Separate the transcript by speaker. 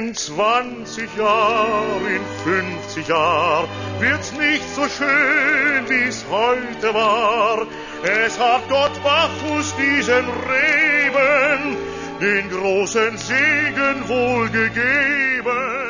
Speaker 1: In 20 Jahren, in 50 Jahren wird's nicht so schön, wie's heute war. Es hat Gott Bacchus diesen Reben den großen Segen wohl gegeben.